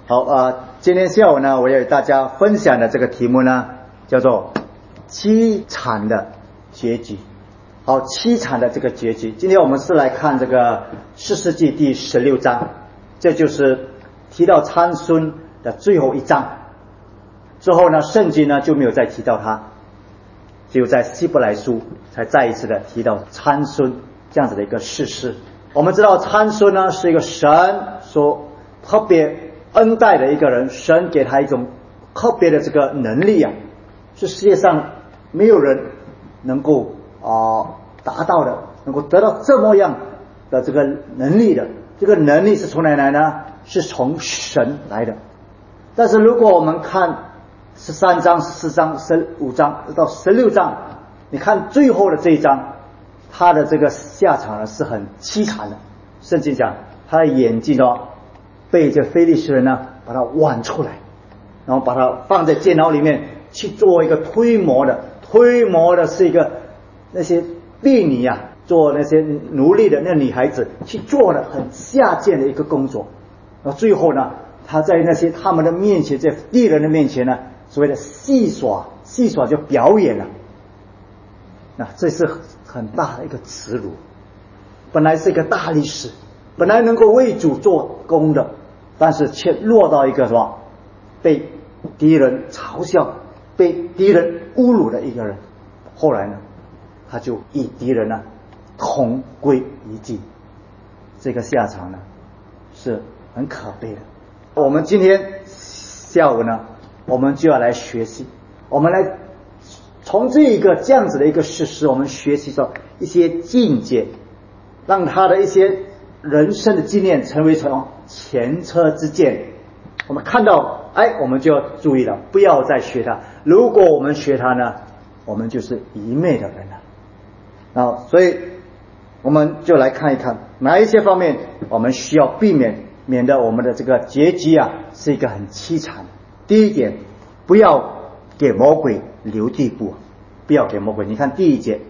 好今天下午呢，我要与大家分享的这个题目呢，叫做凄惨的结局。好，凄惨的这个结局。今天我们是来看这个士师记第16章，这就是提到参孙的最后一章。之后呢，圣经呢就没有再提到他，只有在希伯来书才再一次的提到参孙这样子的一个士师。我们知道参孙呢是一个神所特别恩待的一个人，神给他一种特别的这个能力啊，是世界上没有人能够达到的，能够得到这么样的这个能力的。这个能力是从哪来呢？是从神来的。但是如果我们看13章、14章、15章到16章，你看最后的这一章，他的这个下场呢是很凄惨的。圣经讲他的眼睛被这非利士人呢把他剜出来，然后把他放在监牢里面去做一个推磨的是一个那些婢女啊，做那些奴隶的那女孩子去做的很下贱的一个工作。然后最后呢，他在那些他们的面前，在敌人的面前呢，所谓的戏耍就表演了。那这是很大的一个耻辱。本来是一个大力士，本来能够为主做工的，但是却落到一个什么被敌人嘲笑、被敌人侮辱的一个人。后来呢，他就与敌人呢同归于尽。这个下场呢是很可悲的。我们今天下午呢，我们就要来学习，我们来从这样子的一个事实，我们学习到一些境界，让他的一些人生的经验成为什么前车之鉴。我们看到我们就要注意了，不要再学他。如果我们学他呢，我们就是愚昧的人了。所以我们就来看一看哪一些方面我们需要避免，免得我们的这个结局是一个很凄惨。第一点，不要给魔鬼留地步，不要给魔鬼。你看第一节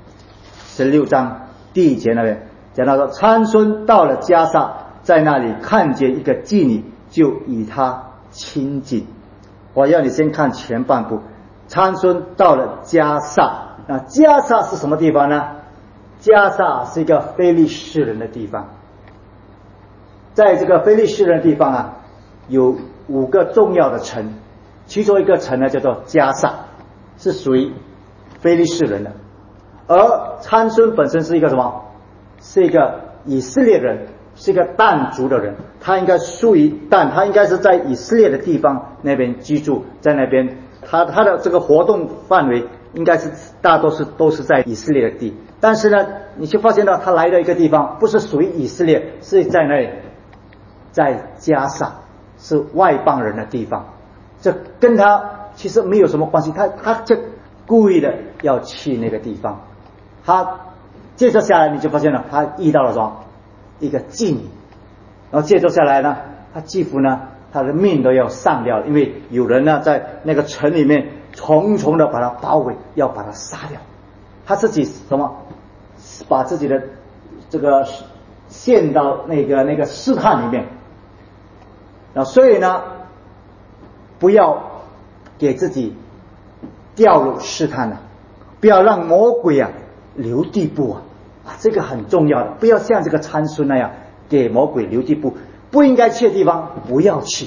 16章第1节那边讲到说，参孙到了迦萨，在那里看见一个妓女，就与他亲近。我要你先看前半部，参孙到了迦萨。那迦萨是什么地方呢？迦萨是一个非利士人的地方。在这个非利士人的地方有5个重要的城，其中一个城呢叫做迦萨，是属于非利士人的。而参孙本身是一个什么？是一个以色列人，是一个但族的人。他应该属于但，他应该是在以色列的地方那边居住，在那边他的这个活动范围应该是大多数都是在以色列的地。但是呢，你就发现到他来的一个地方不是属于以色列，是在那里，在迦萨，是外邦人的地方。这跟他其实没有什么关系，他就故意的要去那个地方。他接着下来你就发现了，他遇到了什么？一个妓女。然后接着下来呢，他几乎呢他的命都要丧掉了，因为有人呢在那个城里面重重的把他包围，要把他杀掉。他自己什么把自己的这个陷到那个试探里面。所以呢，不要给自己掉入试探了，不要让魔鬼留地步这个很重要的。不要像这个参孙那样给魔鬼留地步，不应该去的地方不要去。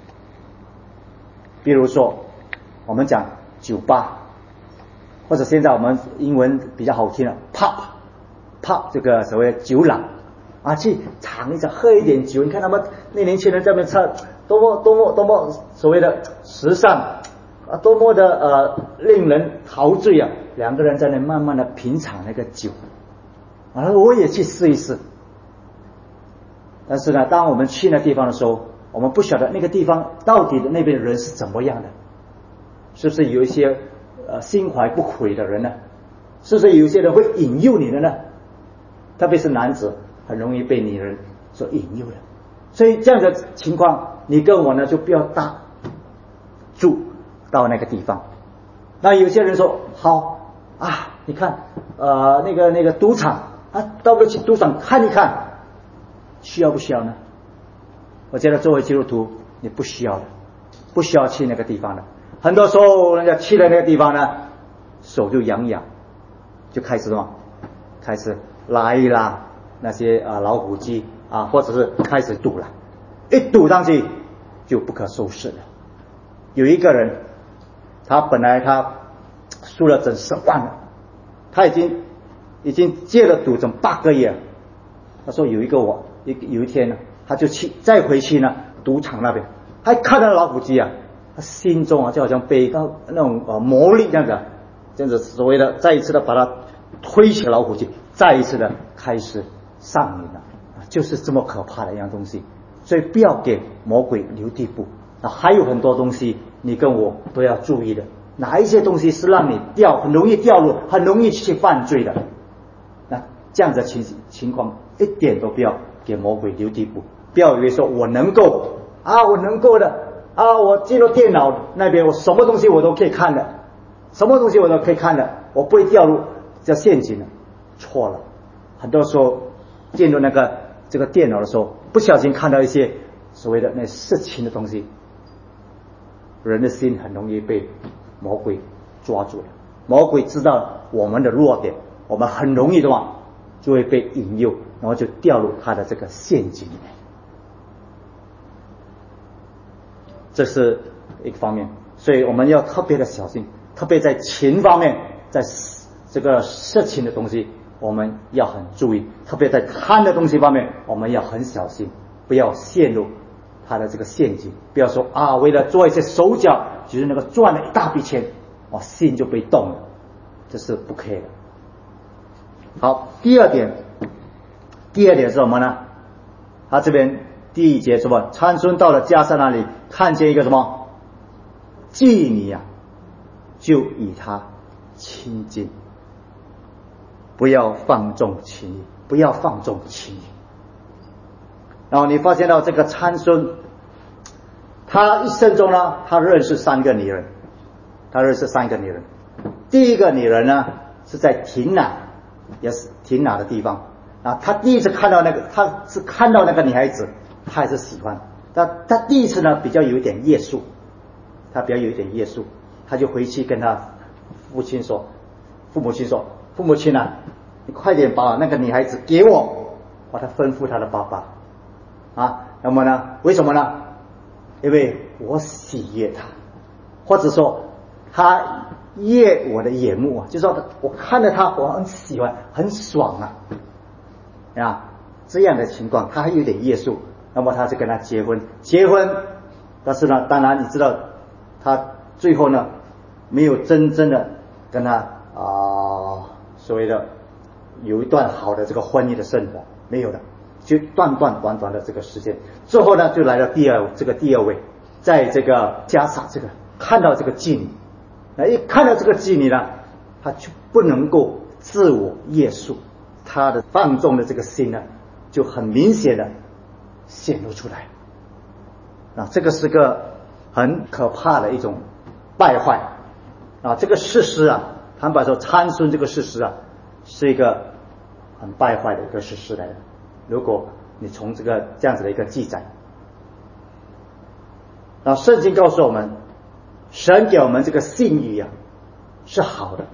比如说我们讲酒吧，或者现在我们英文比较好听了 pub 这个所谓的酒廊去尝一尝，喝一点酒。你看他们那年轻人在那边唱，多么所谓的时尚多么的令人陶醉两个人在那慢慢的品尝那个酒。我也去试一试。但是呢，当我们去那地方的时候，我们不晓得那个地方到底的那边的人是怎么样的，是不是有一些心怀不轨的人呢？是不是有一些人会引诱你的呢？特别是男子很容易被女人所引诱的。所以这样的情况，你跟我呢就不要住到那个地方。那有些人说好你看那个赌场到不了去赌场看一看，需要不需要呢？我觉得作为基督徒， 你不需要的，不需要去那个地方的。很多时候人家去了那个地方呢，手就痒痒，就开始什么？开始拉一拉那些老虎机啊，或者是开始赌了，一赌上去就不可收拾了。有一个人，他本来他输了整10万了，他已经戒了赌整8个月了。他说有一天呢，他就再回去呢赌场那边，还看到老虎机啊，他心中就好像被那种魔力这样子所谓的再一次的把他推起老虎机，再一次的开始上瘾了，就是这么可怕的一样东西。所以不要给魔鬼留地步。还有很多东西你跟我都要注意的，哪一些东西是让你很容易掉入，很容易去犯罪的，那这样的情况一点都不要给魔鬼留地步。不要以为说我能够的我进入电脑那边，我什么东西我都可以看的，我不会掉入这陷阱的。错了，很多时候进入这个电脑的时候，不小心看到一些所谓的那色情的东西，人的心很容易被魔鬼抓住了。魔鬼知道我们的弱点，我们很容易的话就会被引诱，然后就掉入他的这个陷阱里面。这是一个方面，所以我们要特别的小心，特别在情方面，在这个色情的东西我们要很注意，特别在贪的东西方面我们要很小心，不要陷入他的这个陷阱。不要说为了做一些手脚，就是那个赚了一大笔钱，心就被动了，这是不可以的。好，第二点是什么呢？他这边第1节什么？参孙到了迦萨那里，看见一个什么妓女就与他亲近，不要放纵情欲。然后你发现到这个参孙，他一生中呢，他认识3个女人。第一个女人呢是在亭拿，也是亭拿的地方他第一次看到他是看到那个女孩子，他还是喜欢。他第一次呢比较有一点夜宿，他就回去跟他父母亲说，父母亲你快点把那个女孩子给我，他吩咐他的爸爸那么呢，为什么呢？因为我喜悦他，或者说他悦我的眼目就是说我看着他我很喜欢，很爽这样的情况他还有点夜宿，那么他就跟他结婚，但是呢，当然你知道他最后呢没有真正的跟他所谓的有一段好的这个婚姻的生活，没有的，就短的这个时间之后呢，就来了第二位，在这个迦萨这个看到这个妓女，一看到这个妓女呢，他就不能够自我约束，他的放纵的这个心呢就很明显的显露出来。这个是个很可怕的一种败坏这个事实坦白说参孙这个事实是一个很败坏的一个事实来的。如果你从这样子的一个记载，圣经告诉我们，神给我们这个性欲是好的，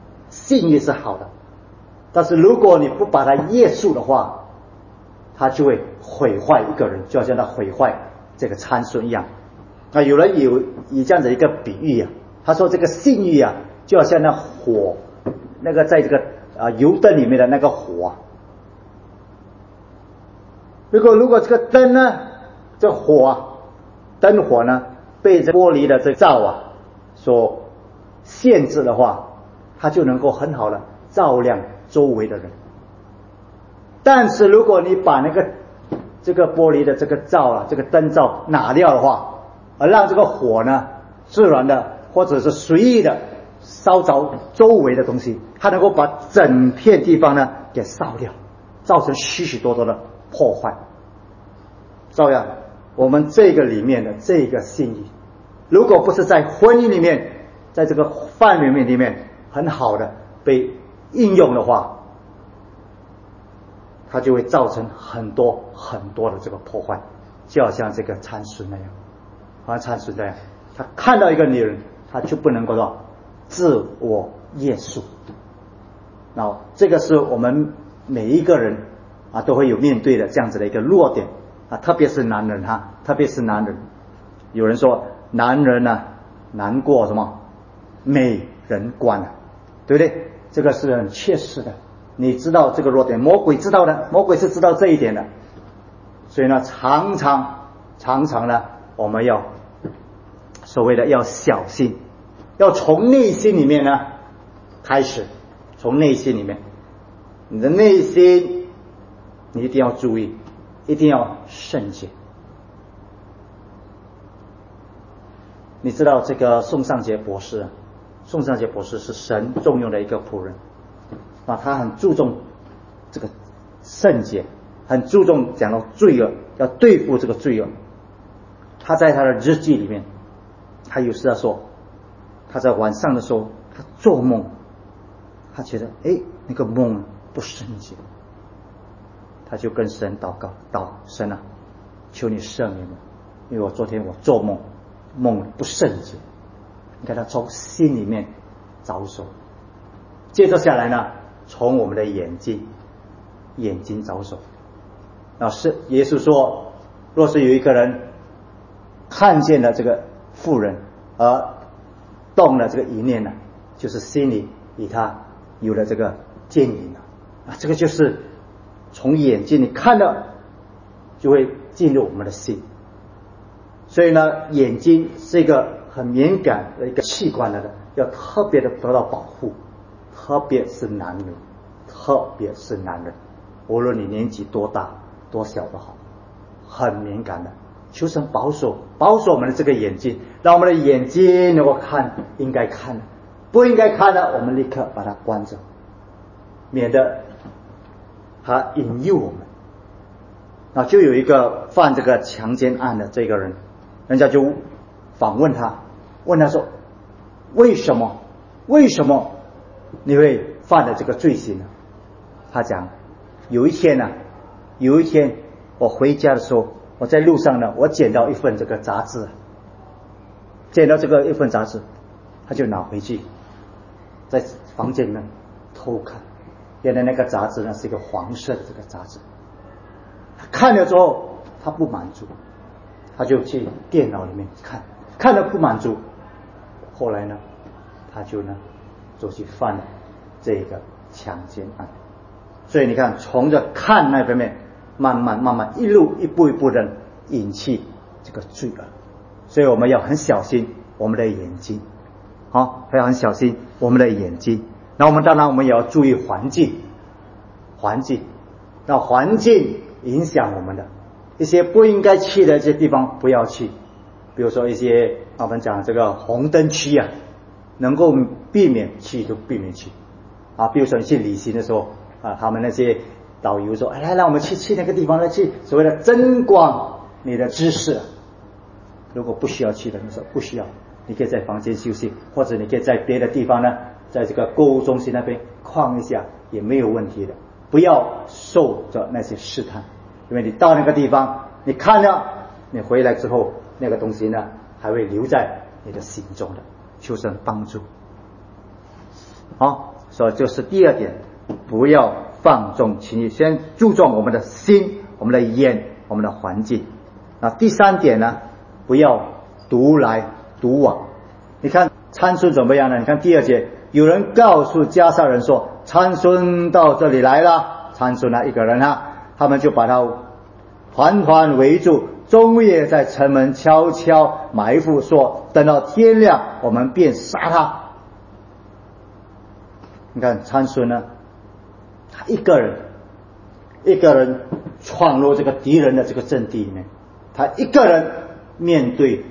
但是如果你不把它约束的话，它就会毁坏一个人，就好像它毁坏这个参孙一样。有人以这样子一个比喻他说这个性欲就好像那火，那个在这个油灯里面的那个火如果这个灯呢，这灯火呢被这玻璃的这罩所限制的话，它就能够很好的照亮周围的人。但是如果你把这个玻璃的这个罩这个灯罩拿掉的话，而让这个火呢自然的或者是随意的烧着周围的东西，它能够把整片地方呢给烧掉，造成许许多多的破坏。照样我们这个里面的这个性欲，如果不是在婚姻里面，在这个范围里面很好的被应用的话，它就会造成很多的这个破坏，就好像这个参孙那样。 好像参孙这样，他看到一个女人，他就不能够说自我约束。然后这个是我们每一个人都会有面对的这样子的一个弱点特别是男人特别是男人。有人说男人难过什么美人关对不对？这个是很切实的。你知道这个弱点，魔鬼知道的，魔鬼是知道这一点的。所以呢，常常呢，我们要所谓的要小心，要从内心里面呢开始，从内心里面，你的内心你一定要注意，一定要圣洁。你知道这个宋尚杰博士是神重用的一个仆人他很注重这个圣洁，很注重讲到罪恶，要对付这个罪恶。他在他的日记里面，他有时他说，他在晚上的时候，他做梦，他觉得那个梦不圣洁，他就跟神祷告，神求你赦免我，因为昨天我做梦不圣洁。你看他从心里面着手，接着下来呢，从我们的眼睛着手。是耶稣说，若是有一个人看见了这个妇人而动了这个一念就是心里与他有了这个奸淫这个就是从眼睛你看到就会进入我们的心。所以呢，眼睛是一个很敏感的一个器官来的，要特别的得到保护，特别是男人，无论你年纪多大多小都好，很敏感的。求神保守我们的这个眼睛，让我们的眼睛能够看应该看的，不应该看的我们立刻把它关着，免得它引诱我们。就有一个犯这个强奸案的这个人，人家就访问他，问他说，为什么你会犯了这个罪行呢？他讲，有一天我回家的时候，我在路上呢，我捡到一份这个杂志，一份杂志，他就拿回去，在房间里面偷看。原来那个杂志呢是一个黄色的这个杂志，他看了之后他不满足，他就去电脑里面看了不满足，后来呢他就去犯了这个强奸案。所以你看，从着看那方面慢慢一步的引起这个罪恶。所以我们要很小心我们的眼睛要很小心我们的眼睛。那我们当然我们也要注意环境，那环境影响我们的一些不应该去的一些地方不要去。比如说一些我们讲这个红灯区能够避免去就避免去比如说你去旅行的时候他们那些导游说，来让我们去那个地方，去所谓的增广你的知识。如果不需要去的，你说不需要，你可以在房间休息，或者你可以在别的地方在这个购物中心那边逛一下也没有问题的。不要受着那些试探，因为你到那个地方你看了，你回来之后那个东西还会留在你的心中的。求神帮助。所以就是第二点，不要放纵情欲，先注重我们的心、我们的眼、我们的环境。第三点不要独来独往。你看参孙怎么样呢？你看第二节，有人告诉迦萨人说，参孙到这里来了。参孙一个人他们就把他团围住，终夜在城门悄悄埋伏，说等到天亮我们便杀他。你看参孙他一个人闯入这个敌人的这个阵地里面，他一个人面对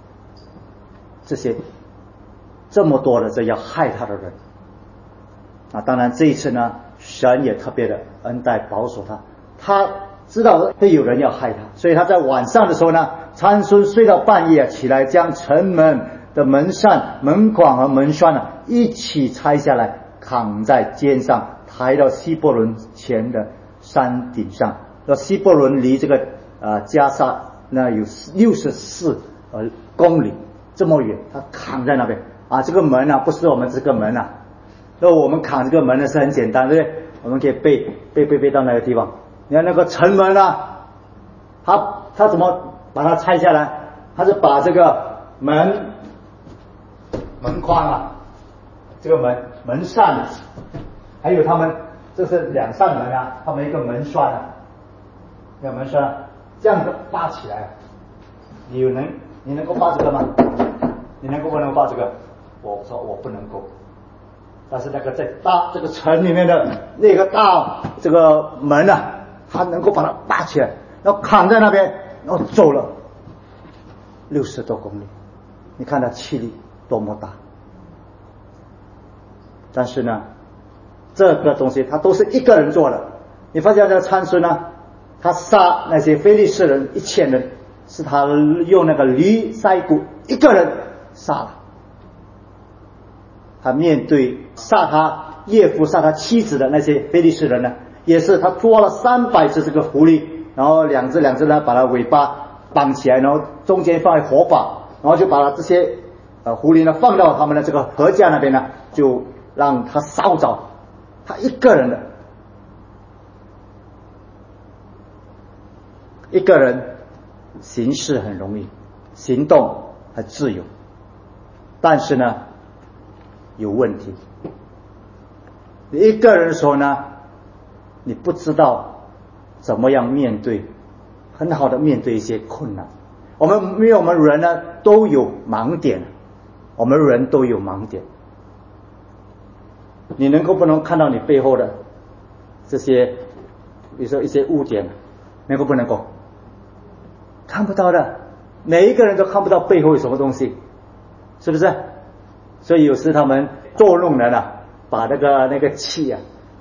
这么多的这要害他的人当然这一次神也特别的恩待保守他知道会有人要害他，所以他在晚上的时候参孙睡到半夜起来，将城门的门扇、门框和门栓一起拆下来，扛在肩上，抬到希伯伦前的山顶上。希伯伦离这个迦萨有64 公里这么远，他扛在那边啊。这个门啊，不是我们这个门啊，那我们扛这个门呢是很简单，对不对？我们可以背到那个地方。你看那个城门啊，他怎么把它拆下来？他是把这个门框啊，这个门扇，还有他们这是2扇门啊，他们一个门栓啊，这个门栓这样子搭起来，你能够扒这个吗？你不能扒这个？我说我不能够。但是那个在大这个城里面的那个大这个门啊，他能够把它扒起来，然后扛在那边，然后走了60多公里。你看他气力多么大！但是呢，这个东西他都是一个人做的。你发现这个参孙呢，他杀那些非利士人1000人，是他用那个驴腮骨一个人杀了。他面对杀他岳父、杀他妻子的那些非利士人呢，也是他捉了300只这个狐狸，然后两只呢把它尾巴绑起来，然后中间放火把，然后就把这些狐狸呢放到他们的这个禾架那边呢，就让他烧着。他一个人行事很容易，行动很自由，但是呢有问题。你一个人的时候呢，你不知道怎么样面对，很好的面对一些困难。因为我们人呢都有盲点，你不能看到你背后的这些，比如说一些污点，不能够看不到的，每一个人都看不到背后有什么东西，是不是？所以有时他们捉弄人啊，把那个气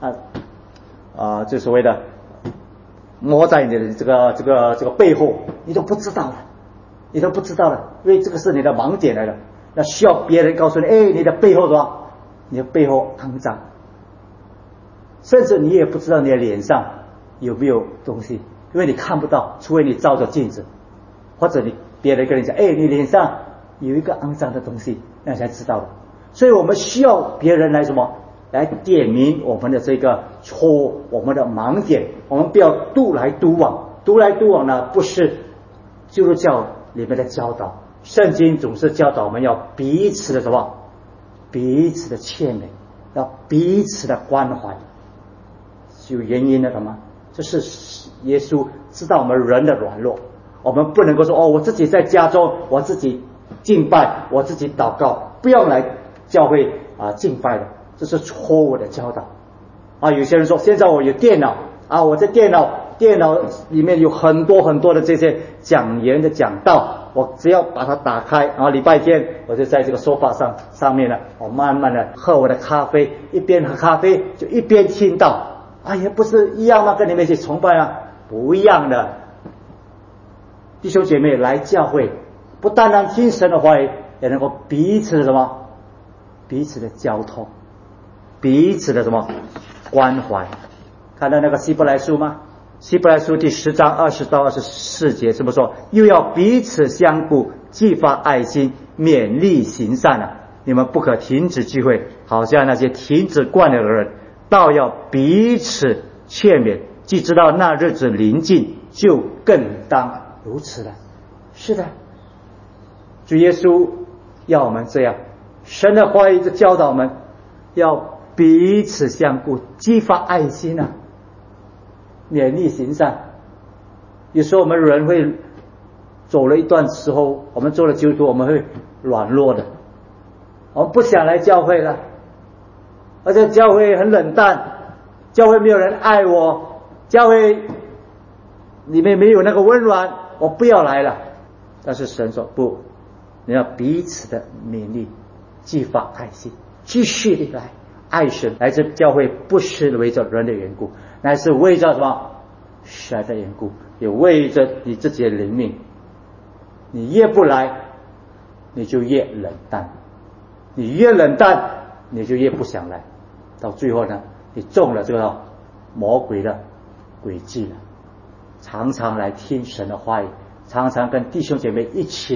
就所谓的摸在你的这个背后，你都不知道了，因为这个是你的盲点来的，那需要别人告诉你，你的背后你的背后肮脏，甚至你也不知道你的脸上有没有东西，因为你看不到，除非你照着镜子，或者别人跟你讲，你脸上有一个肮脏的东西，那你才知道的。所以我们需要别人来点明我们的这个错误，我们的盲点，我们不要独来独往呢，不是基督教里面的教导。圣经总是教导我们要彼此的彼此的谦卑，要彼此的关怀，是有原因的，懂吗？这是耶稣知道我们人的软弱，我们不能够说我自己在家中我自己敬拜，我自己祷告，不要来教会敬拜的，这是错误的教导有些人说现在我有电脑我在电脑里面有很多的这些讲员的讲道，我只要把它打开，然后礼拜天我就在这个沙发上面呢，我慢慢的喝我的咖啡，一边喝咖啡就一边听到也不是一样吗？跟你们一起崇拜不一样的。弟兄姐妹来教会，不单单听神的话语，也能够彼此的交通，彼此的关怀。看到那个希伯来书吗？希伯来书第10章20到24节这么说，又要彼此相顾，激发爱心，勉励行善你们不可停止聚会，好像那些停止惯了的人，倒要彼此劝勉，既知道那日子临近，就更当如此了。是的，主耶稣要我们这样，神的话语就教导我们要彼此相顾，激发爱心勉励行善。有时候我们人会走了一段时候，我们做了基督徒，我们会软弱的，我们不想来教会了，而且教会很冷淡，教会没有人爱我，教会里面没有那个温暖，我不要来了。但是神说不，你要彼此的勉励，激发爱心，继续的来爱神。来自教会不是为着人的缘故，乃是为着什么？神的缘故，也为着你自己的灵命。你越不来，你就越冷淡，你越冷淡，你就越不想来，到最后呢，你中了这个魔鬼的诡计了。常常来听神的话语，常常跟弟兄姐妹一起的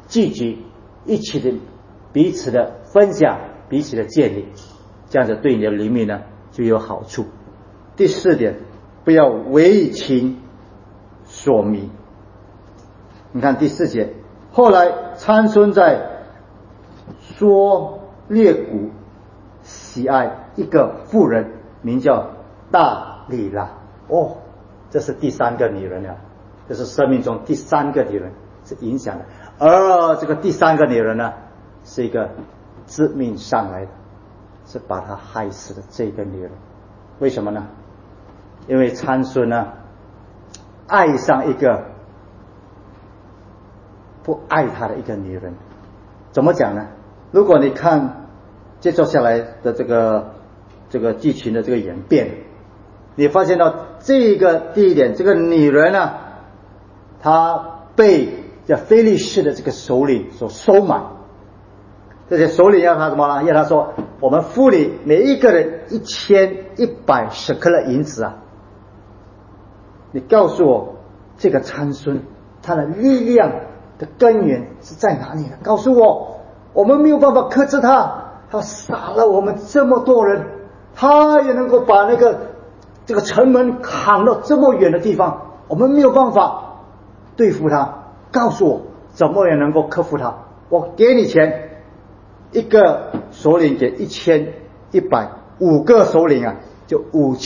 聚集，一起的彼此的分享，彼此的建立，这样子对你的灵命呢就有好处。第4点，不要为情所迷。你看第4节，后来参孙在梭列谷喜爱一个妇人，名叫大利拉。这是第3个女人了，这是生命中第3个女人是影响的。而这个第3个女人呢，是一个致命上来的，是把她害死的这个女人。为什么呢？因为参孙呢爱上一个不爱他的一个女人。怎么讲呢？如果你看接着下来的这个剧情的这个演变，你发现到这个第一点，这个女人呢，她被叫非利士的这个首领所收买。这些首领要他什么呢？要他说，我们付你每一个人1100舍客勒银子啊！你告诉我，这个参孙他的力量的根源是在哪里呢？告诉我，我们没有办法克制他，他杀了我们这么多人，他也能够把这个城门扛到这么远的地方，我们没有办法对付他。告诉我，怎么也能够克服他？我给你钱，一个首领给1100，5个首领啊，就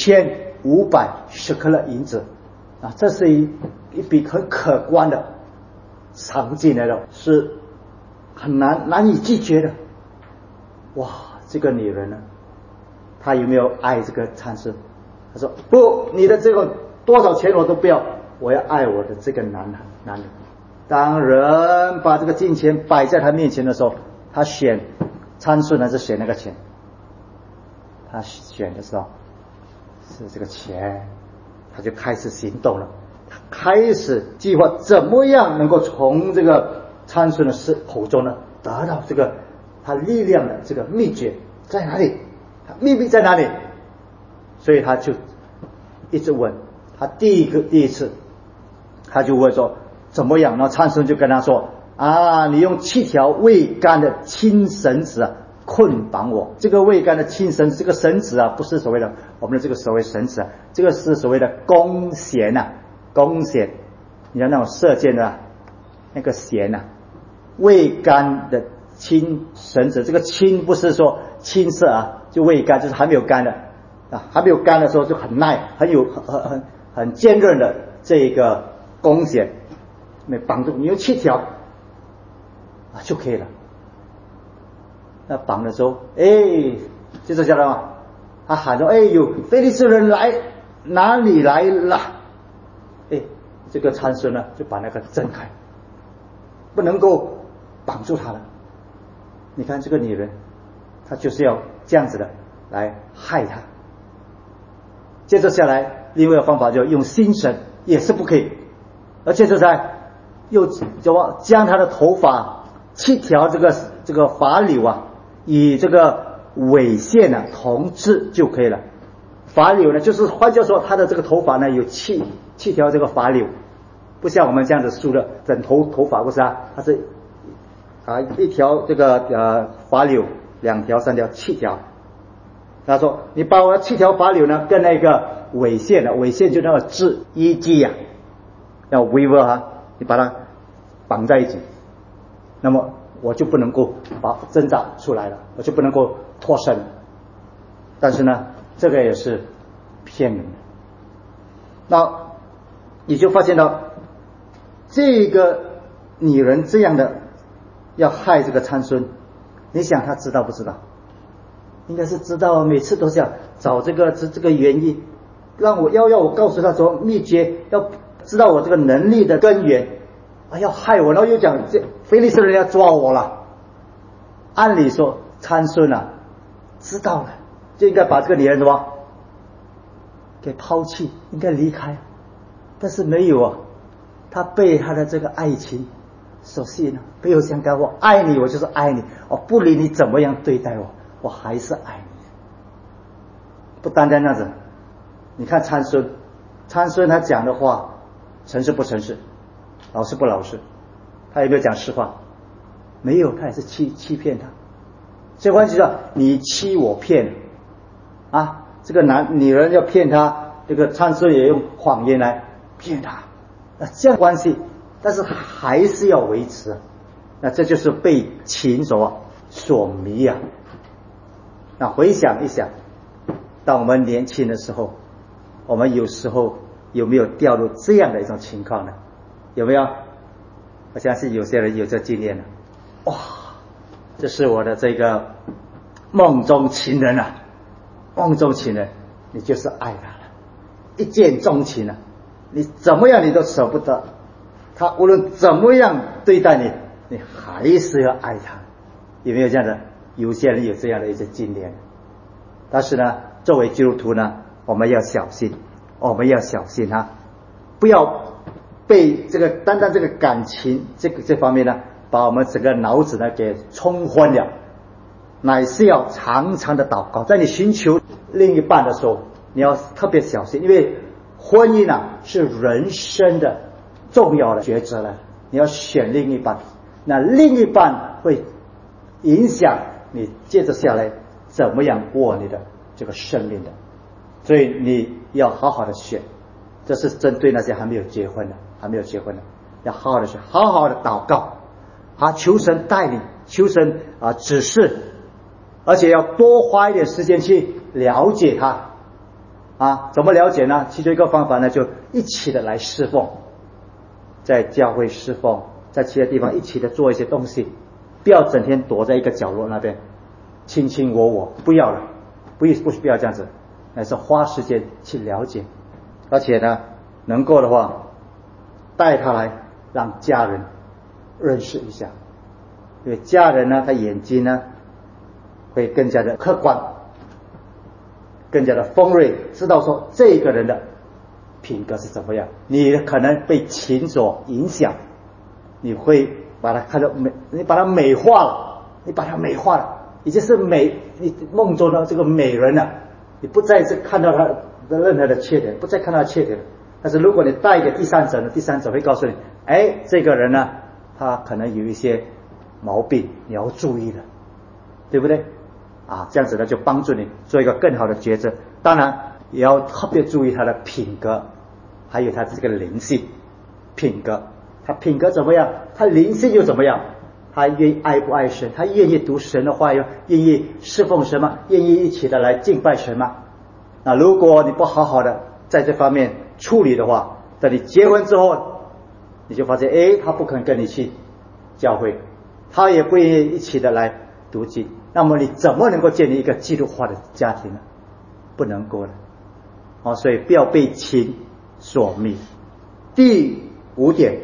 5500舍客勒银子啊，这是一笔很可观的偿金来的，是很难以拒绝的。哇，这个女人呢，她有没有爱这个参孙？她说不，你的这个多少钱我都不要，我要爱我的这个男人。当人把这个金钱摆在他面前的时候，他选参孙还是选那个钱？他选的时候是这个钱，他就开始行动了，他开始计划怎么样能够从这个参孙的口中呢得到这个他力量的这个秘诀在哪里？他秘密在哪里？所以他就一直问他。第一次他就问说怎么样？然后参孙就跟他说啊，你用7条未干的青绳子啊捆绑我。这个未干的青绳子，这个绳子啊，不是所谓的我们的这个所谓绳子啊，这个是所谓的弓弦啊，弓弦，你看那种射箭的那个弦啊，未干的青绳子，这个青不是说青色啊，就未干，就是还没有干的啊，还没有干的时候就很耐，很坚韧的这个弓弦，那绑住你用7条啊就可以了。那绑的时候，接着下来嘛，他喊说：“有非利士人来，哪里来了？”这个参孙呢就把那个挣开，不能够绑住他了。你看这个女人，她就是要这样子的来害他。接着下来，另外一个方法就用心绳，也是不可以。而且这才又将他的头发7条这个发绺啊，以这个纬线啊同治就可以了。发绺呢，就是换句话说，他的这个头发呢有7条这个发绺，不像我们这样子梳的整头发，不是啊？它是一条这个发绺，2条、3条、7条。他说：“你把我的7条发绺呢，跟那个纬线的纬线就那个织衣机呀，要 weaver 哈，你把它绑在一起，那么我就不能够挣扎出来了，我就不能够脱身了。但是呢，这个也是骗人的。那你就发现到这个女人这样的要害这个参孙，你想他知道不知道？应该是知道啊，每次都是要找这个原因，让我要我告诉他说秘诀，要知道我这个能力的根源啊，要害我，然后又讲这非利士人要抓我了。按理说参孙啊知道了，就应该把这个女人什么给抛弃，应该离开，但是没有啊，他被他的这个爱情所吸引了，没有想到我爱你，我就是爱你，我不理你怎么样对待我，我还是爱你。不单单那样子，你看参孙他讲的话诚实不诚实，老实不老实，他有没有讲实话？ 没有，他也是欺骗他。所以换句话说，你欺我骗啊，这个女人要骗他，这个参孙也用谎言来骗他，那这样关系，但是还是要维持，那这就是被情所迷啊。那回想一想，当我们年轻的时候，我们有时候有没有掉入这样的一种情况呢？有没有？我相信有些人有这经验了。哇，这是我的这个梦中情人啊，梦中情人，你就是爱他了，一见钟情了，你怎么样你都舍不得，他无论怎么样对待你，你还是要爱他。有没有这样的？有些人有这样的一些经验。但是呢，作为基督徒呢，我们要小心，不要被这个单单这个感情这方面呢，把我们整个脑子呢给冲昏了，乃是要常常的祷告。在你寻求另一半的时候，你要特别小心，因为婚姻啊是人生的重要的抉择了。你要选另一半，那另一半会影响你接着下来怎么样过你的这个生命的，所以你要好好的选。这是针对那些还没有结婚的，要好好的选，好好的祷告，求神带领，求神指示，而且要多花一点时间去了解他怎么了解呢？其中一个方法呢，就一起的来侍奉，在教会侍奉，在其他地方一起的做一些东西，不要整天躲在一个角落那边卿我，不要了，不要这样子，而是花时间去了解，而且呢，能够的话带他来让家人认识一下，因为家人呢，他眼睛呢会更加的客观，更加的锋锐，知道说这个人的品格是怎么样。你可能被情所影响，你会把他看到你把他美化了，已经是你梦中的这个美人了，你不再是看到他的任何的缺点，不再看到他缺点。但是如果你带一个第三者呢，第三者会告诉你，这个人呢，他可能有一些毛病，你要注意的，对不对？这样子呢，就帮助你做一个更好的抉择。当然也要特别注意他的品格，还有他的这个灵性。他品格怎么样，他灵性又怎么样，他爱不爱神，他愿意读神的话，愿意侍奉神吗？愿意一起的来敬拜神吗？那如果你不好好的在这方面处理的话，等你结婚之后，你就发现他不肯跟你去教会，他也不愿意一起的来读经，那么你怎么能够建立一个基督化的家庭呢？不能够的。所以不要被情所迷。第五点，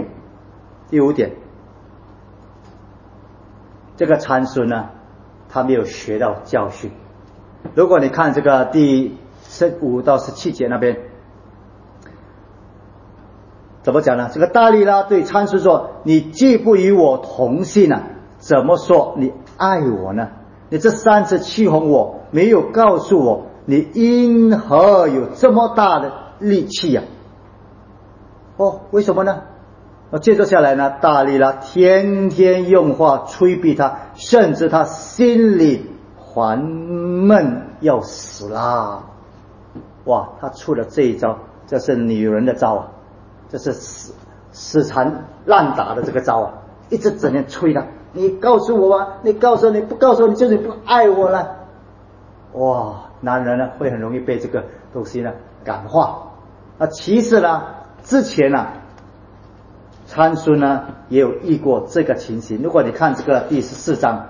这个参孙呢，他没有学到教训。如果你看这个第15到17节那边怎么讲呢？这个大利拉对参孙说，你既不与我同姓怎么说你爱我呢？你这3次欺哄我，没有告诉我，你因何有这么大的力气呀？为什么呢？接着下来呢，大利拉天天用话催逼他，甚至他心里烦闷要死啦。他出了这一招，这是女人的招这是死缠烂打的这个招一直整天催他，你告诉我吧，你告诉你不告诉你就是不爱我了。男人呢会很容易被这个东西呢感化。其实呢，之前参孙呢也有遇过这个情形。如果你看这个第14章，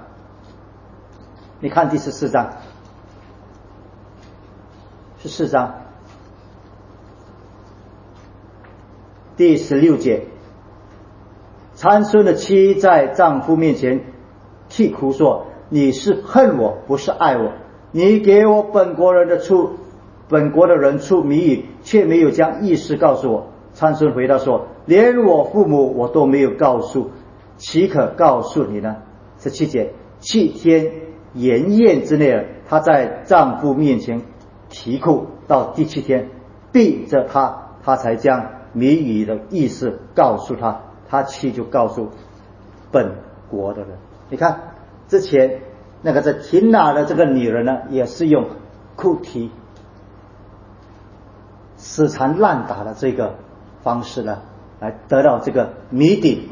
第16节，参孙的妻在丈夫面前啼哭说，你是恨我不是爱我，你给我本国的人出谜语，却没有将意思告诉我。参孙回答说，连我父母我都没有告诉，岂可告诉你呢？17节，7天筵宴之内，她在丈夫面前啼哭，到第7天逼着她才将谜语的意思告诉她，她妻就告诉本国的人。 你看之前那个在提拿的这个女人呢，也是用哭啼死缠烂打的这个方式呢，来得到这个谜底。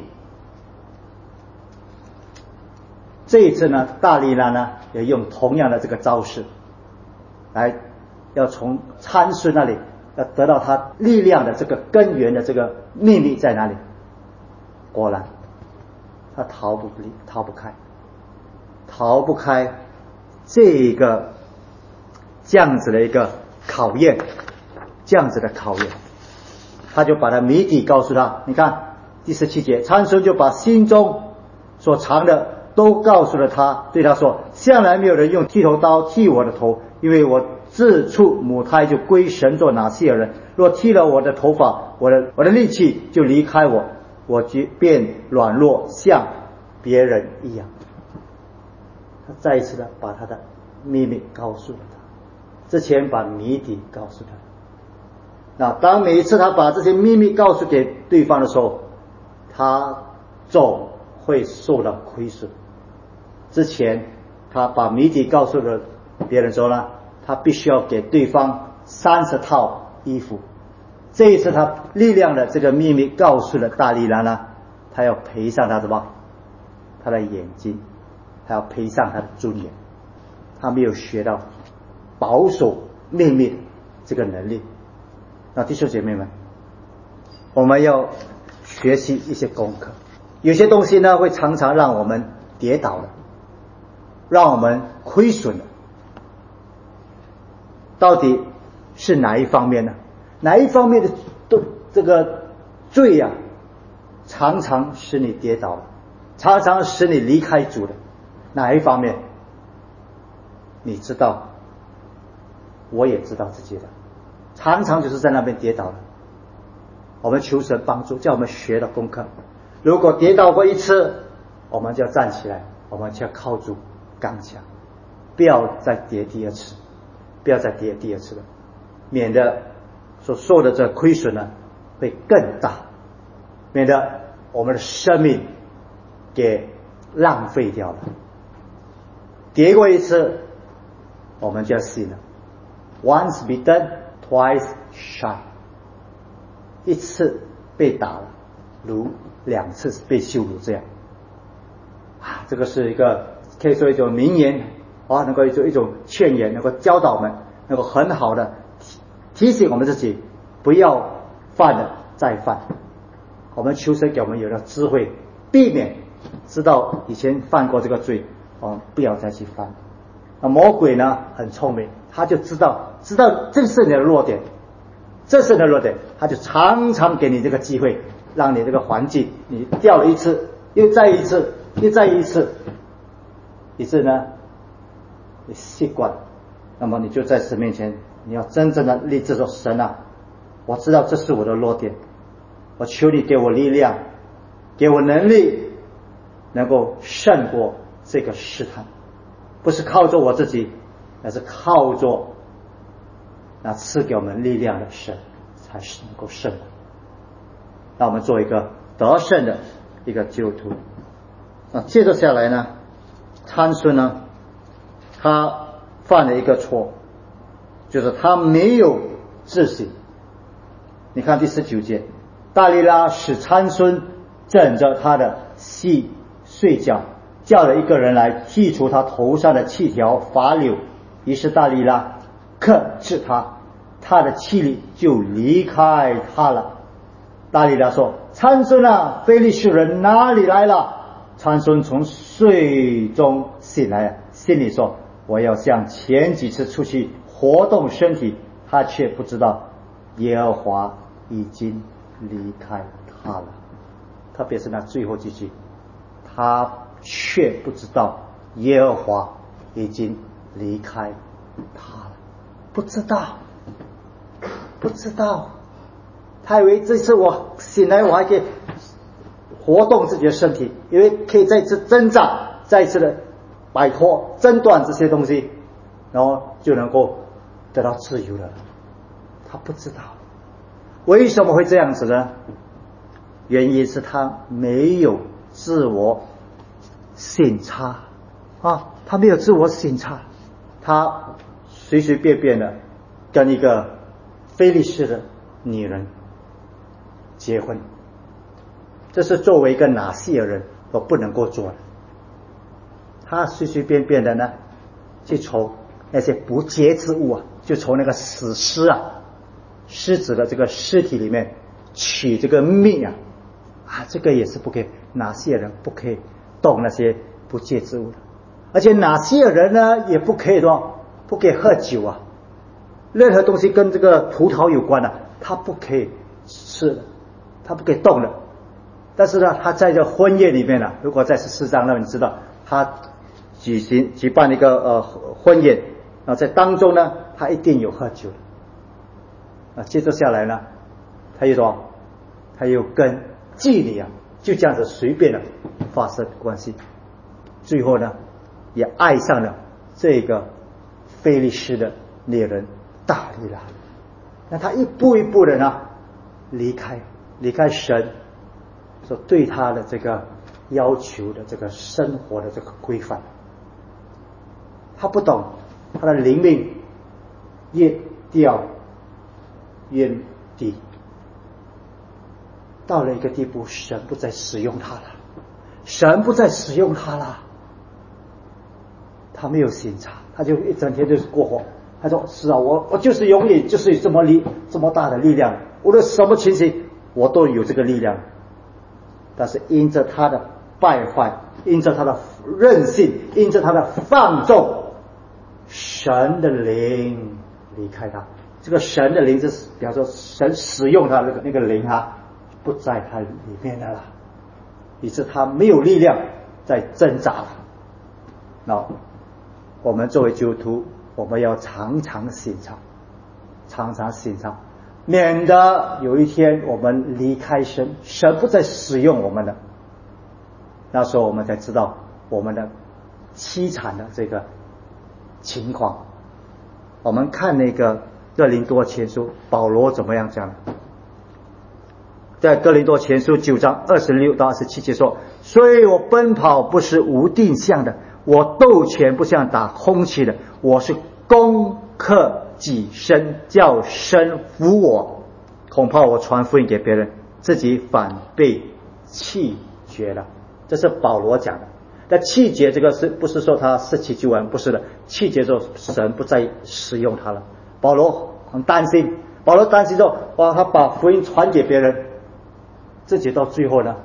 这一次呢，大利拉呢也用同样的这个招式，来要从参孙那里要得到他力量的这个根源的这个秘密在哪里？果然，他逃不开这个这样子的一个考验，他就把他谜底告诉他。你看第17节，参孙就把心中所藏的都告诉了他，对他说：向来没有人用剃头刀剃我的头，因为我自出母胎就归神做拿细尔人。若剃了我的头发，我的力气就离开我，我就变软弱，像别人一样。他再一次的把他的秘密告诉了他，之前把谜底告诉他。那当每一次他把这些秘密告诉给对方的时候，他总会受到亏损。之前他把谜底告诉了别人说呢，他必须要给对方30套衣服。这一次他力量的这个秘密告诉了大利拉呢，他要赔上他什么？他的眼睛，他要赔上他的尊严。他没有学到保守秘密这个能力。那弟兄姐妹们，我们要学习一些功课。有些东西呢会常常让我们跌倒的，让我们亏损的，到底是哪一方面呢？哪一方面的这个罪啊，常常使你跌倒了，常常使你离开主的？哪一方面？你知道，我也知道自己的，常常就是在那边跌倒了。我们求神帮助，叫我们学的功课。如果跌倒过一次，我们就要站起来，我们就要靠住刚强，不要再跌第二次了，免得所受的这亏损呢会更大，免得我们的生命给浪费掉了。跌过一次，我们就要信了。Once bitten, twice shy。一次被打了，如2次被羞辱这样。这个是一个可以说一种名言能够做一种劝言，能够教导我们，能够很好的提醒我们自己，不要犯了再犯。我们求神给我们有了智慧，避免知道以前犯过这个罪，不要再去犯。那魔鬼呢很聪明，他就知道这是你的弱点，他就常常给你这个机会，让你这个环境你掉了一次又再一次，以致呢你习惯，那么你就在神面前，你要真正的立志说：神啊，我知道这是我的弱点，我求你给我力量，给我能力，能够胜过这个试探，不是靠着我自己，而是靠着那赐给我们力量的神，才是能够胜的。让我们做一个得胜的一个基督徒。接着下来呢，参孙呢，他犯了一个错，就是他没有自省。你看第19节，大利拉使参孙枕着他的细睡觉，叫了一个人来剔除他头上的气条发柳。于是大利拉克制他，他的气力就离开他了。大利拉说：参孙啊，非利士人哪里来了？参孙从睡中醒来，心里说：我要像前几次出去活动身体。他却不知道耶和华已经离开他了。特别是那最后几句，他却不知道耶和华已经离开他了。不知道，他以为这次我醒来我还可以活动自己的身体，因为可以再次挣扎，再一次的摆脱挣断这些东西，然后就能够得到自由了。他不知道为什么会这样子呢？原因是他没有自我审查啊，他没有自我审查，他随随便便的跟一个非利士的女人结婚，这是作为一个拿西尔人所不能够做的。他随随便便的呢，去从那些不洁之物啊，就从那个死尸啊、狮子的这个尸体里面取这个蜜啊，这个也是不可以，拿西尔人不可以动那些不洁之物的。而且拿西尔人呢，也不可以不可以喝酒啊，任何东西跟这个葡萄有关的，他不可以吃的，他不可以动的。但是呢，他在这婚宴里面呢，如果在14章呢，你知道他举办一个婚宴啊，在当中呢，他一定有喝酒的。接着下来呢，他又跟妓女啊，就这样子随便的发生关系，最后呢，也爱上了这个非利士的女人大利拉。那他一步一步的呢，离开神所对他的这个要求的这个生活的这个规范。他不懂，他的灵命越掉越低，到了一个地步，神不再使用他了，他没有审查，他就一整天就是过活。他说是啊，我就是永远就是有这么大的力量，无论什么情形我都有这个力量。但是因着他的败坏，因着他的任性，因着他的放纵，神的灵离开他。这个神的灵是比方说神使用他那个灵不在他里面的了，以致他没有力量在挣扎了。那我们作为基督徒，我们要常常审查，免得有一天我们离开神，神不再使用我们了，那时候我们才知道我们的凄惨的这个情况。我们看那个哥林多前书，保罗怎么样讲呢？在哥林多前书9章26到27节说，所以我奔跑不是无定向的，我斗拳不像打空气的，我是攻克己身，叫身服我。恐怕我传福音给别人，自己反被弃绝了。这是保罗讲的。但弃绝这个是不是说他失去救恩？不是的，弃绝之后神不再使用他了。保罗很担心，说他把福音传给别人，自己到最后呢，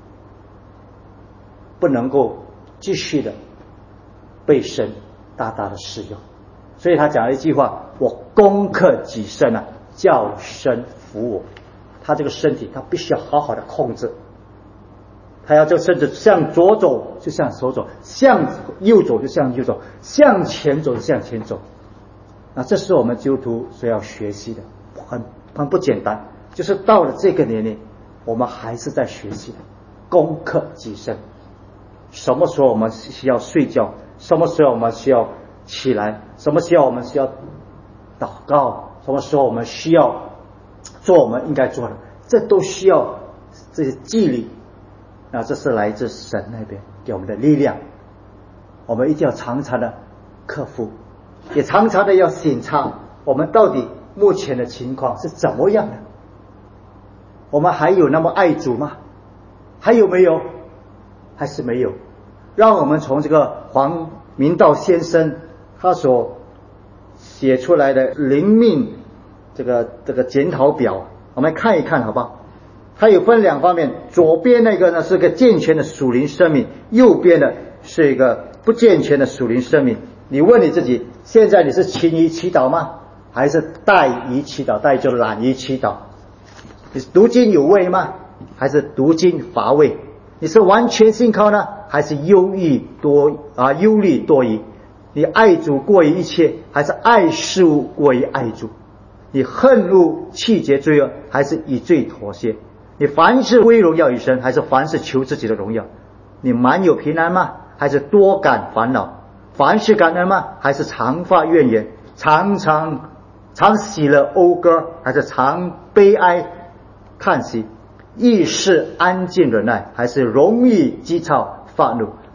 不能够继续的被神大大的使用。所以他讲了一句话，我攻克己身啊，叫身服我。他这个身体他必须要好好的控制，他要这个身子向左走就向左走，向右走就向右走，向前走就向前走。那这是我们基督徒所要学习的，很不简单。就是到了这个年龄，我们还是在学习的，攻克己身。什么时候我们需要睡觉，什么时候我们需要起来，什么时候我们需要祷告，什么时候我们需要做我们应该做的，这都需要这些纪律。那这是来自神那边给我们的力量，我们一定要常常的克服，也常常的要审查我们到底目前的情况是怎么样的。我们还有那么爱主吗？还有没有？还是没有？让我们从这个黄明道先生他所写出来的灵命这个检讨表，我们来看一看好不好？它有分两方面，左边那个呢是个健全的属灵生命，右边的是一个不健全的属灵生命。你问你自己，现在你是勤于祈祷吗？还是怠于祈祷？怠就懒于祈祷。你是读经有味吗？还是读经乏味？你是完全信靠呢，还是忧虑多疑？你爱主过于一切，还是爱事物过于爱主？你恨恶气节罪恶，还是以罪妥协？你凡事归荣耀于神，还是凡事求自己的荣耀？你满有平安吗？还是多感烦恼？凡事感恩吗？还是常发怨言？常喜乐讴歌，还是常悲哀叹息？易事安静忍耐，还是容易急躁发怒？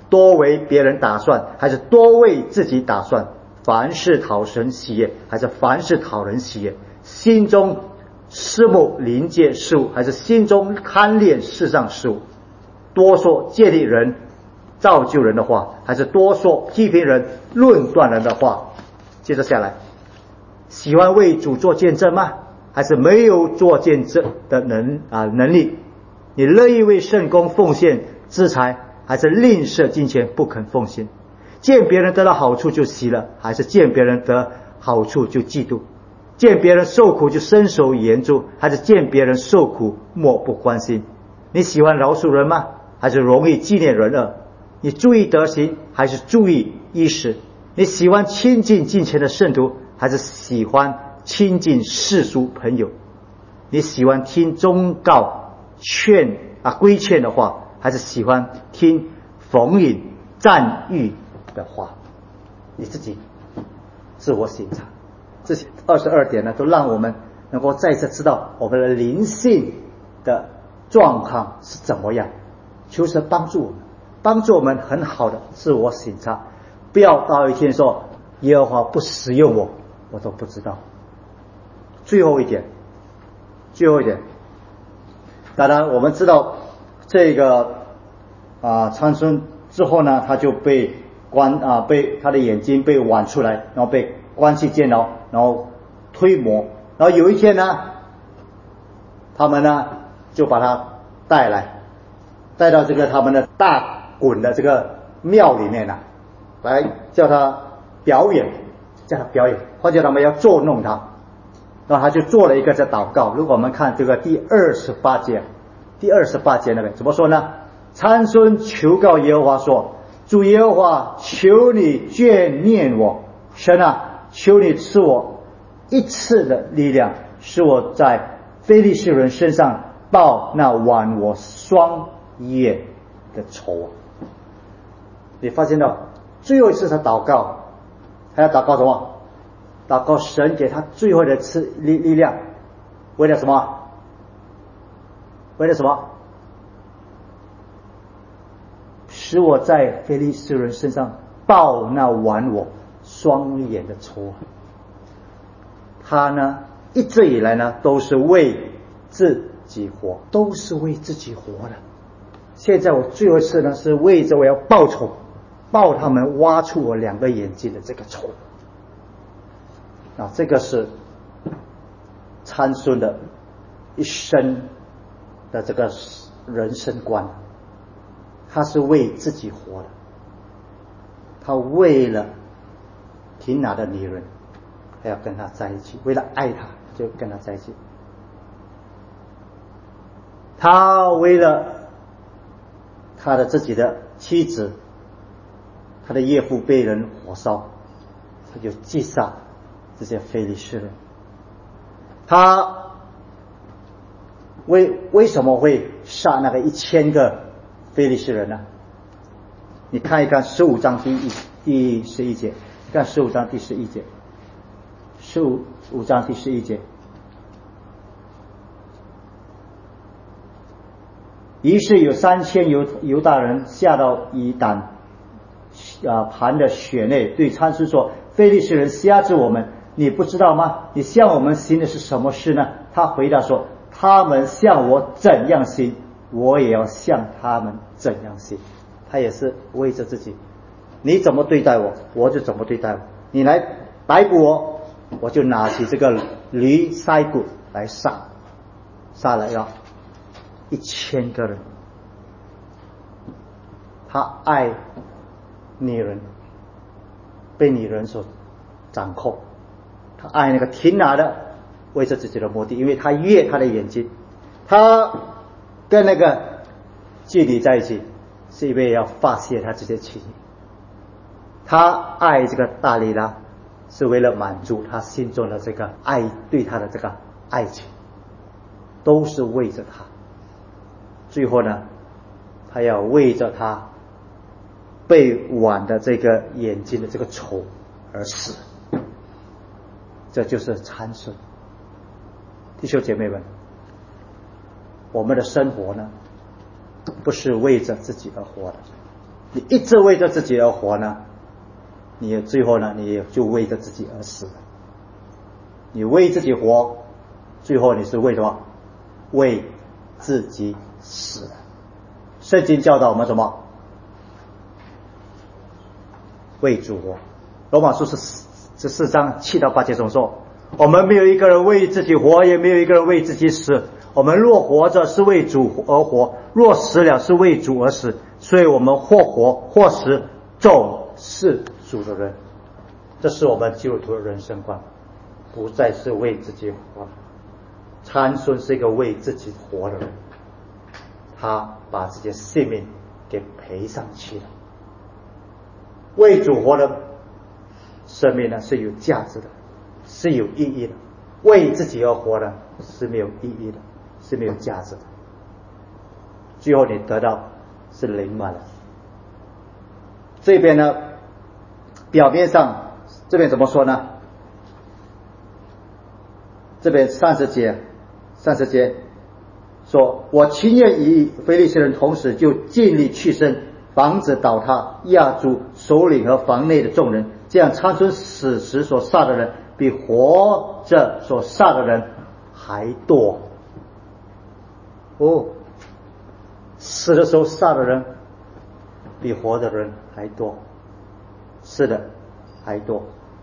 多为别人打算，还是多为自己打算？凡事讨神喜悦，还是凡事讨人喜悦？心中思慕灵界事物，还是心中贪恋世上事物？多说建立人、造就人的话，还是多说批评人、论断人的话？接着下来，喜欢为主做见证吗？还是没有做见证的能力？你乐意为圣工奉献资财，还是吝啬金钱不肯奉献？见别人得到好处就喜乐，还是见别人得好处就嫉妒？见别人受苦就伸手援助，还是见别人受苦漠不关心？你喜欢饶恕人吗？还是容易纪念人恶？你注意德行，还是注意衣食？你喜欢亲近敬虔的圣徒，还是喜欢亲近世俗朋友？你喜欢听忠告规劝的话，还是喜欢听讽引赞誉的话？你自己自我审查。这些22点呢，都让我们能够再次知道我们的灵性的状况是怎么样。求神帮助我们很好的自我审查，不要到一天说耶和华不使用我都不知道。最后一点，当然我们知道这个参孙之后呢，他就被他的眼睛被剜出来，然后被关去监牢，然后推磨，然后有一天呢，他们呢就把他带到这个他们的大衮的这个庙里面来叫他表演，或者他们要捉弄他。然后他就做了一个这祷告。如果我们看这个第28节那边怎么说呢？参孙求告耶和华说：主耶和华，求你眷念我，神啊，求你赐我一次的力量，使我在非利士人身上报那剜我双眼的仇。你发现到最后一次他祷告，他要祷告什么？祷告神给他最后的力量，为了什么？使我在非利士人身上报那剜我双眼的仇。他呢一直以来呢都是为自己活，的。现在我最后一次呢是为着我要报仇，报他们挖出我2个眼睛的这个仇。这个是参孙的一生的这个人生观。他是为自己活的，他为了提拿的女人他要跟他在一起，为了爱他就跟他在一起。他为了他的自己的妻子，他的岳父被人火烧，他就击杀这些非利士人。他为什么会杀那个1000个非利士人呢？你看一看15章第11节，看15章第11节，15章第11节。于是有3000犹大人下到以胆盘的血内，对参孙说：非利士人辖制我们，你不知道吗？你向我们行的是什么事呢？他回答说：他们向我怎样行，我也要向他们怎样行。他也是为着自己，你怎么对待我，我就怎么对待我。你来逮捕我，我就拿起这个驴腮骨来杀了要1000个人。他爱女人，被女人所掌控。他爱那个提拿的，为着自己的目的，因为他悦他的眼睛。他跟那个妓女在一起，是因为要发泄他这些情绪。他爱这个大利拉，是为了满足他心中的这个爱，对他的这个爱情，都是为着他。最后呢，他要为着他被剜的这个眼睛的这个仇而死。这就是参孙。弟兄姐妹们，我们的生活呢，不是为着自己而活的， 你一直为着自己而活呢，你最后呢，你就为着自己而死了。你为自己活，最后你是为什么？为自己死了。圣经教导我们什么？为主活。罗马书14章7到8节中说，我们没有一个人为自己活，也没有一个人为自己死。我们若活着是为主而活，若死了是为主而死。所以我们或活或死，总是主的人。这是我们基督徒的人生观，不再是为自己活。参孙是一个为自己活的人，他把自己的性命给赔上去了。为主活的生命呢，是有价值的，是有意义的。为自己而活的是没有意义的，是没有价值的。最后你得到是零满了。这边呢，表面上这边怎么说呢？这边30节说，我情愿与非利士人同时，就尽力去身，防止倒塌，压住首领和房内的众人。这样参孙死时所杀的人，比活着所杀的人还多。死的时候杀的人比活的人还多。是的，还多。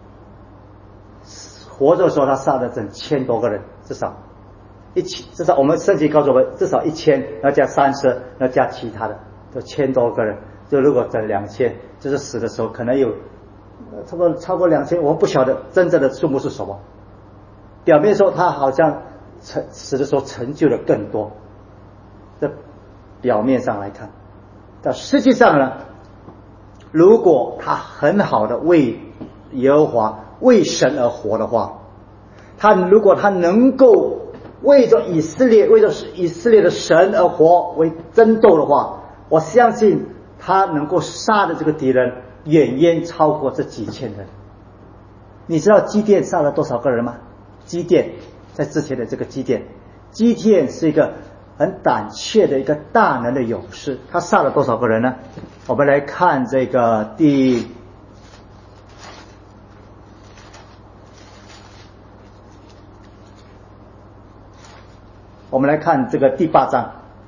活着的时候他杀了整1000多个人，至少我们圣经告诉我们，至少1000，要加30，要加其他的，就1000多个人。就如果整2000，就是死的时候可能有超过2000，我们不晓得真正的数目是什么。表面说他好像死的时候成就的更多，这表面上来看，但实际上呢，如果他很好的为耶和华、为神而活的话，如果他能够为着以色列的神而活，为争斗的话，我相信他能够杀的这个敌人远远超过这几千人。你知道基甸杀了多少个人吗？基甸在之前的这个基甸是一个很胆怯的一个大能的勇士，他杀了多少个人呢？我们来看这个第8章，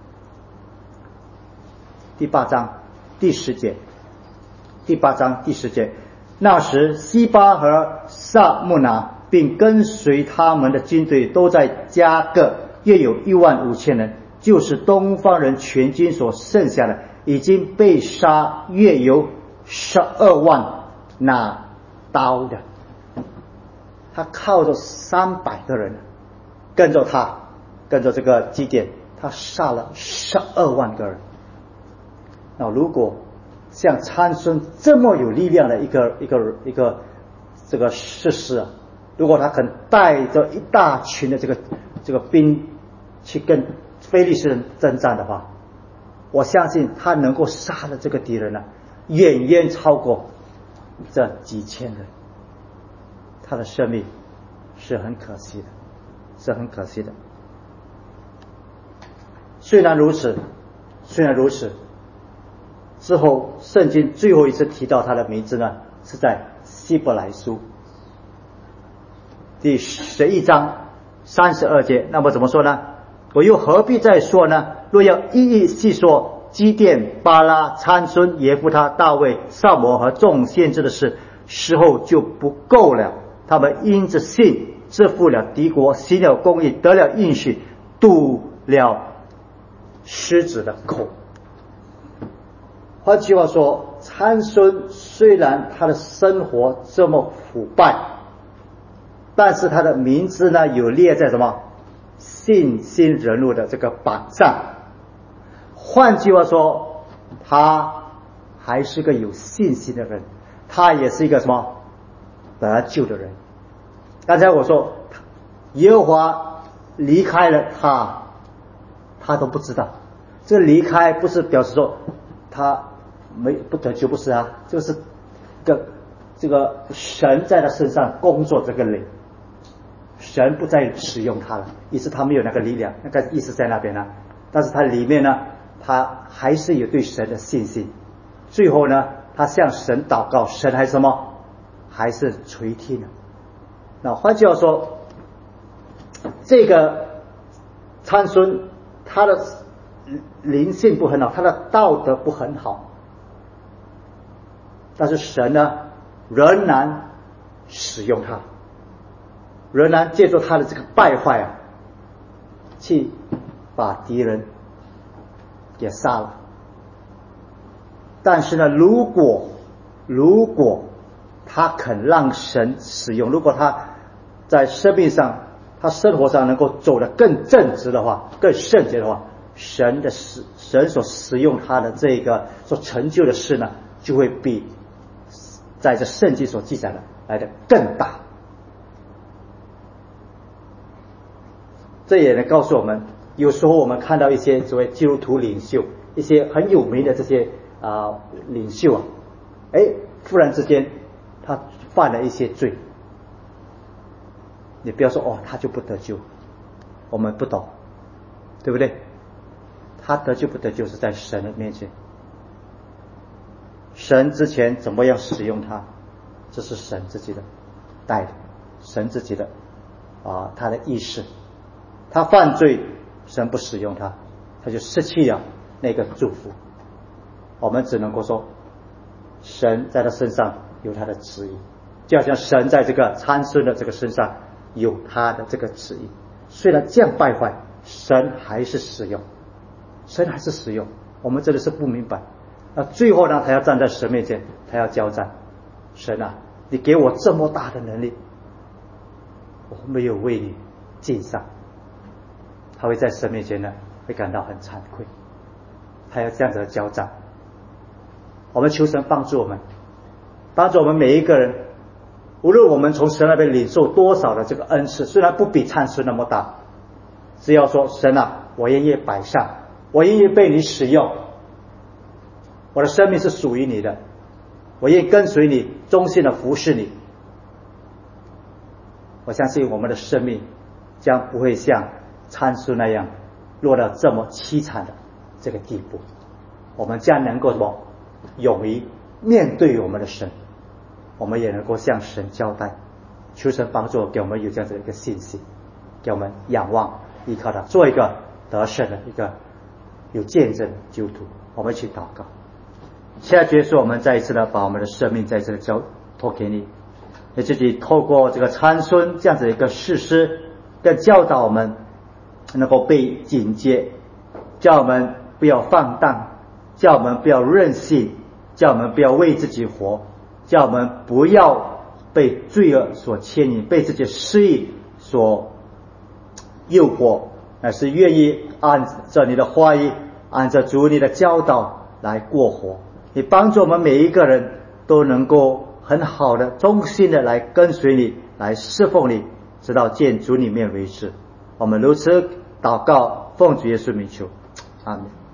第8章第10节，第8章第10节。那时西巴和撒木拿并跟随他们的军队都在加各，约有15000人，就是东方人全军所剩下的，已经被杀，约有12万拿刀的。他靠着300个人跟着这个基甸，他杀了12万个人。那如果像参孙这么有力量的一个这个士师啊，如果他肯带着一大群的这个兵去跟非利士人征战的话，我相信他能够杀的这个敌人呢，远远超过这几千人。他的生命是很可惜的。虽然如此，之后圣经最后一次提到他的名字呢，是在希伯来书第11章32节。那么怎么说呢？我又何必再说呢？若要一一细说基甸、巴拉、参孙、耶弗他、大卫、撒母耳和众先知的事，时候就不够了。他们因着信制服了敌国，行了公义，得了应许，堵了狮子的口。换句话说，参孙虽然他的生活这么腐败，但是他的名字呢有列在什么信心人物的这个榜上。换句话说，他还是个有信心的人，他也是一个什么得救的人。刚才我说耶和华离开了他都不知道。这离开不是表示说他不得救，不是啊，就是这个神在他身上工作，这个灵，神不再使用他了，意思他没有那个力量，那个意思在那边呢。但是他里面呢，他还是有对神的信心， 最后呢，他向神祷告，神还是什么？还是垂听了。那换句话说，这个参孙他的灵性不很好，他的道德不很好，但是神呢仍然使用他，仍然借助他的这个败坏去把敌人给杀了。但是呢，如果他肯让神使用，如果他在生命上他生活上能够走得更正直的话，更圣洁的话，神所使用他的这个所成就的事呢，就会比在这圣经所记载的来的更大。这也能告诉我们，有时候我们看到一些所谓基督徒领袖，一些很有名的这些领袖忽然之间他犯了一些罪，你不要说他就不得救，我们不懂，对不对？他得救不得救是在神的面前，神之前怎么样使用他，这是神自己的带的，神自己的他的意识。他犯罪，神不使用他，他就失去了那个祝福。我们只能够说，神在他身上有他的旨意，就好像神在这个参孙的这个身上有他的这个旨意。虽然这样败坏，神还是使用，神还是使用。我们真的是不明白。那最后呢，他要站在神面前，他要交战。神啊，你给我这么大的能力，我没有为你尽上。他会在神面前呢，会感到很惭愧。他要这样子的交战。我们求神帮助我们，帮助我们每一个人，无论我们从神那边领受多少的这个恩赐，虽然不比参孙那么大，只要说神啊，我愿意摆上，我愿意被你使用，我的生命是属于你的，我愿意跟随你，忠心的服侍你。我相信我们的生命将不会像参孙那样落到这么凄惨的这个地步，我们将能够什么？勇于面对我们的神，我们也能够向神交代。求神帮助给我们有这样子的一个信心，给我们仰望依靠他，做一个得胜的一个有见证的基督徒。我们一起祷告。现在结束，我们再一次的把我们的生命再一次的交托给你，你自己透过这个参孙这样子的一个事实，更教导我们能够被警戒，叫我们不要放荡，叫我们不要任性，叫我们不要为自己活，叫我们不要被罪恶所牵引，被自己的私欲所诱惑，而是愿意按照你的话语，按照主你的教导来过活。你帮助我们每一个人都能够很好的忠心的来跟随你，来侍奉你，直到见主你面为止。我们如此祷告，奉主耶稣名求，阿们。